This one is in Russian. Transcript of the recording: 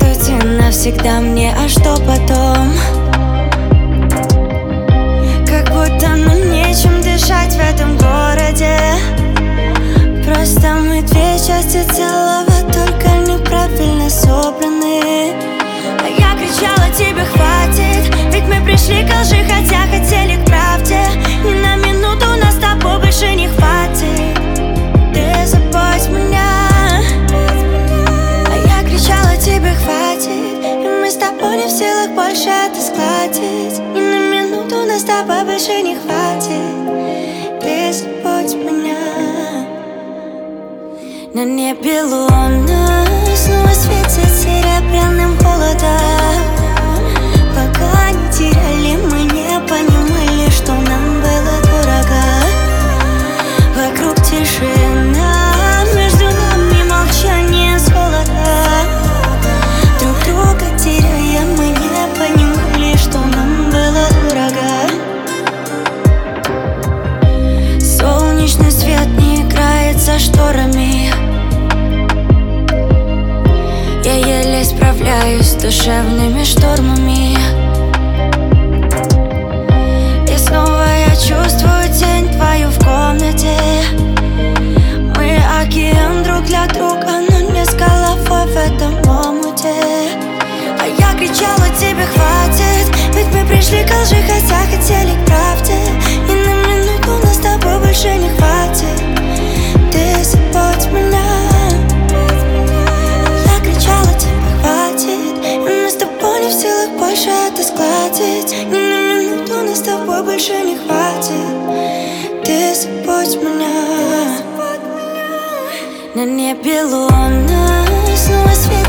Здравствуйте навсегда мне, а что потом? Как будто нам нечем дышать в этом городе. Просто мы две части целого, только неправильно собраны. А я кричала тебе хватит, ведь мы пришли к лжи, хотя хотели к правде. Ни на минуту нас с тобой больше не хватит. Ты забудь меня. А я кричала тебе хватит, и мы с тобой не в силах больше это складить. Ни на минуту нас с тобой больше не хватит. Ты забудь меня. На небе луна снова светит серебряным холодом. Пока не теряли, мы не понимали, что нам было дорого. Вокруг тишина, между нами молчание золота. Друг друга теряя, мы не понимали, что нам было дорого. Солнечный свет не играет за шторами. Я еле справляюсь с душевными штормами. И снова я чувствую тень твою в комнате. Мы океан друг для друга, но не с головой в этом омуте. А я кричала тебе хватит, ведь мы пришли к лжи, хотя хотели к правде. И на минуту нас с тобой больше не хватит. Ты забудь меня. Больше это складить. Ни на минуту нас с тобой больше не хватит. Ты забудь меня. На небе луна снова светит